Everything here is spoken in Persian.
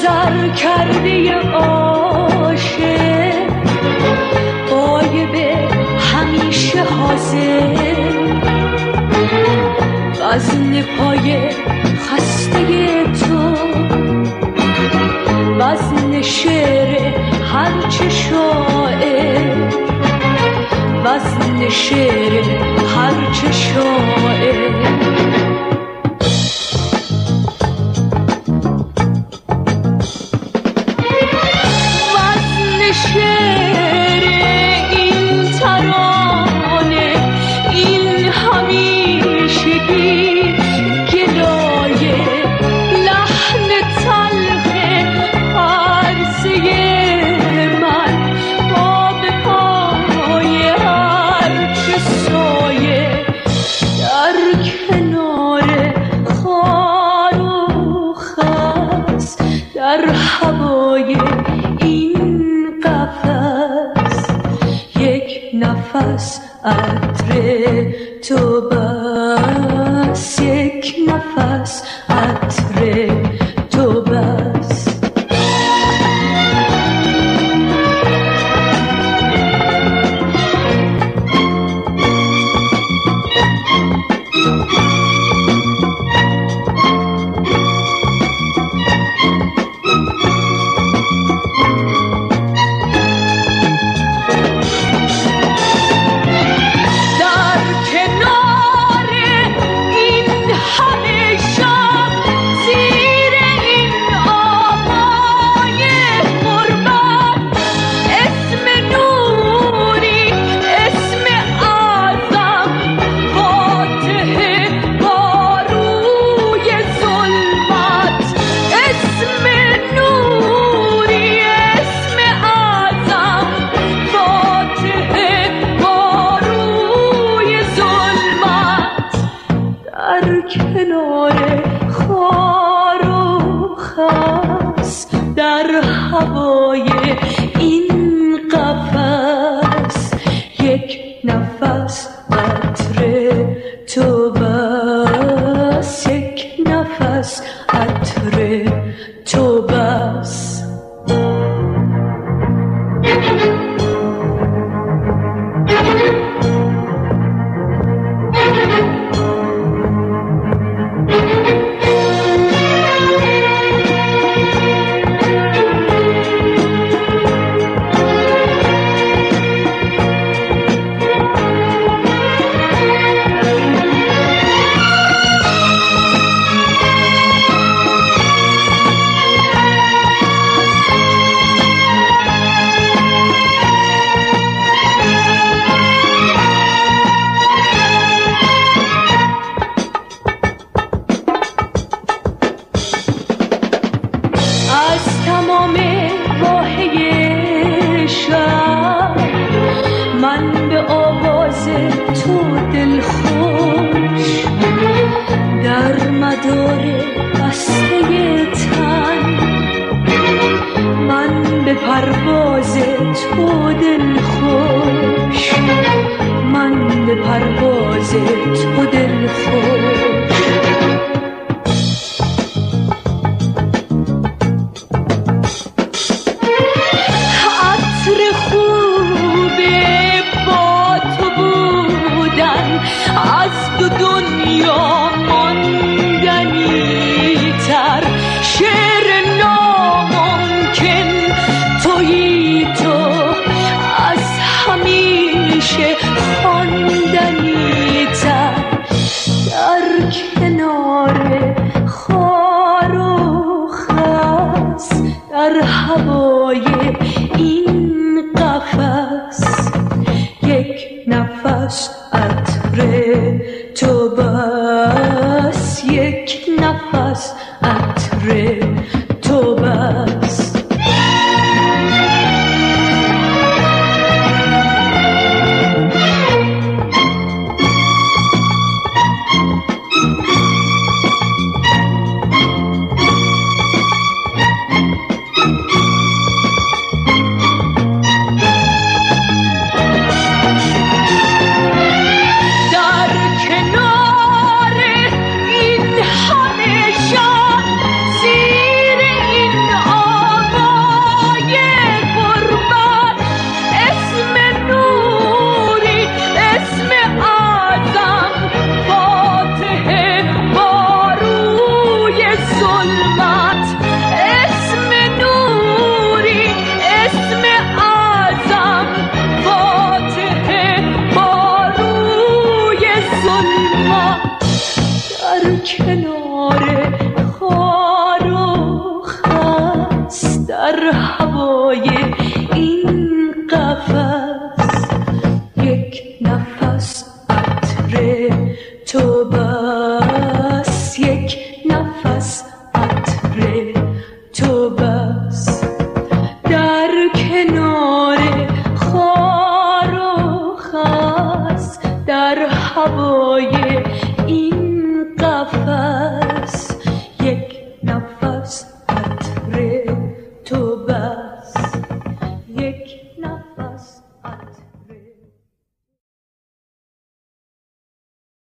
گذر کرده عاشق غایب همیشه حاضر، وزن پای خسته تو، وزن شعر هرچه شاعر، وزن شعر هرچه شاعر. وزن شعر این ترانه، این همیشگی گدای لحن تلخ عرصه من، آب پای هرچه سایه در کنار خار و خس، در هوای این قفس یک نفس عطر تو بس، یک نفس عطر تو بس. کنار خار و خس، در هوای این قفس یک نفس عطر تو بس، یک نفس عطر تو بس. از تمام واحه شب من به آواز تو دلخوش، در مدار بسته تن من به پرواز تو دلخوش، من به پرواز تو دلخوش. از دو دنیا ماندنی تر، شعر ناممکن تویی تو، از همیشه خواندنی تر، در کنار خار و خس، در هوای